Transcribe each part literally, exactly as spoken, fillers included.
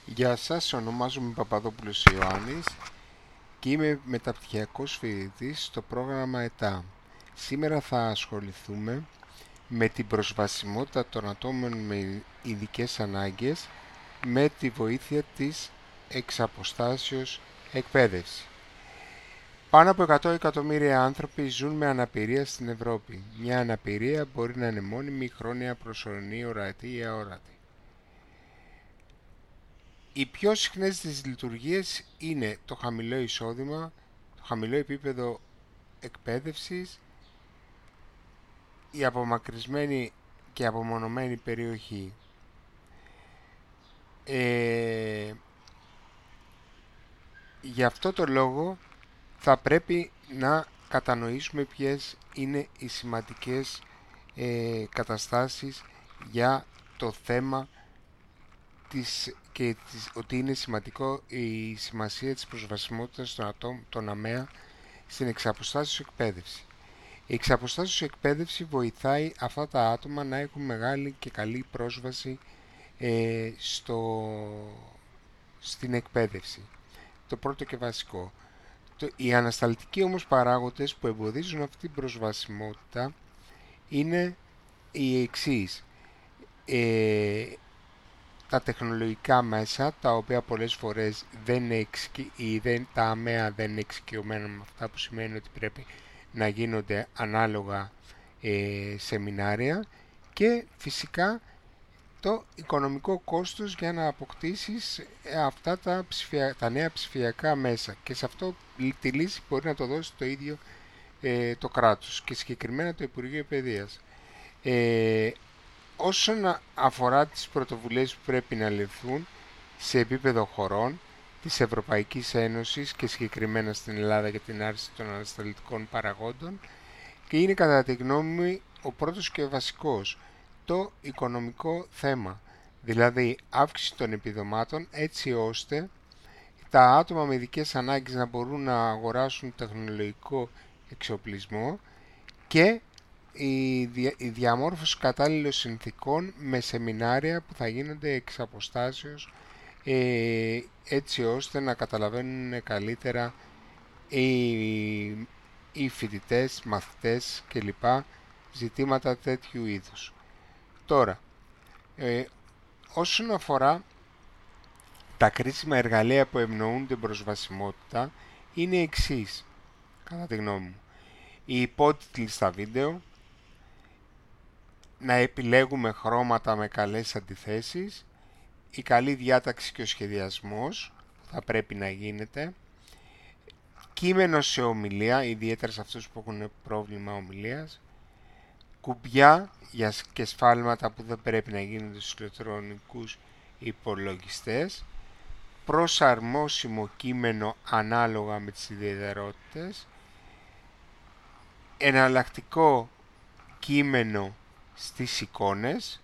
Γεια σας, ονομάζομαι Παπαδόπουλος Ιωάννης και είμαι μεταπτυχιακός φοιτητής στο πρόγραμμα ΕΤΑ. Σήμερα θα ασχοληθούμε με την προσβασιμότητα των ατόμων με ειδικές ανάγκες με τη βοήθεια της εξαποστάσεως εκπαίδευση. Πάνω από εκατό εκατομμύρια άνθρωποι ζουν με αναπηρία στην Ευρώπη. Μια αναπηρία μπορεί να είναι μόνιμη, χρόνια, προσωρινή, ορατή ή αόρατη. Οι πιο συχνές της λειτουργίες είναι το χαμηλό εισόδημα, το χαμηλό επίπεδο εκπαίδευσης, η απομακρυσμένη και απομονωμένη περιοχή. Ε, γι' αυτό το λόγο θα πρέπει να κατανοήσουμε ποιες είναι οι σημαντικές ε, καταστάσεις για το θέμα της, και της, ότι είναι σημαντικό η σημασία της προσβασιμότητας των ατόμων, των ΑΜΕΑ, στην εξαποστάσεως εκπαίδευση. Η εξαποστάσεως εκπαίδευση βοηθάει αυτά τα άτομα να έχουν μεγάλη και καλή πρόσβαση ε, στο, στην εκπαίδευση. Το πρώτο και βασικό. Το, οι ανασταλτικοί όμως παράγοντες που εμποδίζουν αυτή την προσβασιμότητα είναι οι εξής. Ε, τα τεχνολογικά μέσα, τα οποία πολλές φορές δεν είναι εξοικει... ή δεν, τα ΑΜΕΑ δεν είναι εξοικειωμένα με αυτά, που σημαίνει ότι πρέπει να γίνονται ανάλογα ε, σεμινάρια, και φυσικά το οικονομικό κόστος για να αποκτήσεις αυτά τα, ψηφια... τα νέα ψηφιακά μέσα, και σε αυτό τη λύση μπορεί να το δώσει το ίδιο ε, το κράτος και συγκεκριμένα το Υπουργείο Παιδείας. Ε, Όσον αφορά τις πρωτοβουλίες που πρέπει να ληφθούν σε επίπεδο χωρών της Ευρωπαϊκής Ένωσης και συγκεκριμένα στην Ελλάδα για την άρση των ανασταλτικών παραγόντων, και είναι κατά τη γνώμη μου ο πρώτος και βασικός το οικονομικό θέμα, δηλαδή αύξηση των επιδομάτων, έτσι ώστε τα άτομα με ειδικές ανάγκες να μπορούν να αγοράσουν τεχνολογικό εξοπλισμό και η, δια, η διαμόρφωση κατάλληλων συνθήκων με σεμινάρια που θα γίνονται εξ αποστάσεως, ε, έτσι ώστε να καταλαβαίνουν καλύτερα οι, οι φοιτητές, μαθητές κλπ. Ζητήματα τέτοιου είδους. Τώρα, ε, όσον αφορά τα κρίσιμα εργαλεία που ευνοούν την προσβασιμότητα, είναι εξής, κατά τη γνώμη μου. Οι υπότιτλοι στα βίντεο, να επιλέγουμε χρώματα με καλές αντιθέσεις, η καλή διάταξη και ο σχεδιασμός θα πρέπει να γίνεται, κείμενο σε ομιλία, ιδιαίτερα σε αυτούς που έχουν πρόβλημα ομιλίας, κουμπιά για και σφάλματα που δεν πρέπει να γίνονται στους ηλεκτρονικούς υπολογιστές, προσαρμόσιμο κείμενο ανάλογα με τις ιδιαιτερότητες, εναλλακτικό κείμενο στις εικόνες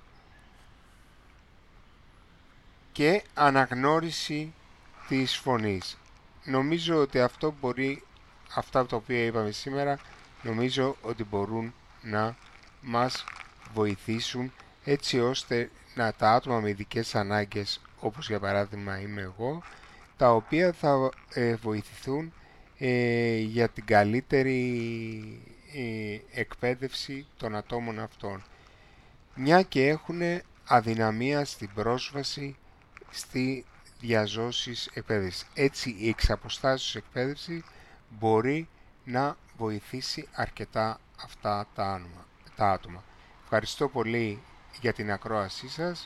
και αναγνώριση της φωνής. Νομίζω ότι αυτό μπορεί, αυτά τα οποία είπαμε σήμερα, νομίζω ότι μπορούν να μας βοηθήσουν, έτσι ώστε να τα άτομα με ειδικές ανάγκες, όπως για παράδειγμα είμαι εγώ, τα οποία θα ε, βοηθηθούν ε, για την καλύτερη ε, εκπαίδευση των ατόμων αυτών, μια και έχουν αδυναμία στην πρόσβαση στη διαζώσης εκπαίδευση. Έτσι η εξαποστάσεως εκπαίδευση μπορεί να βοηθήσει αρκετά αυτά τα άτομα. Τα άτομα. Ευχαριστώ πολύ για την ακρόασή σας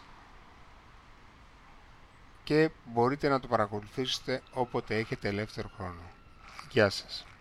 και μπορείτε να το παρακολουθήσετε όποτε έχετε ελεύθερο χρόνο. Γεια σας.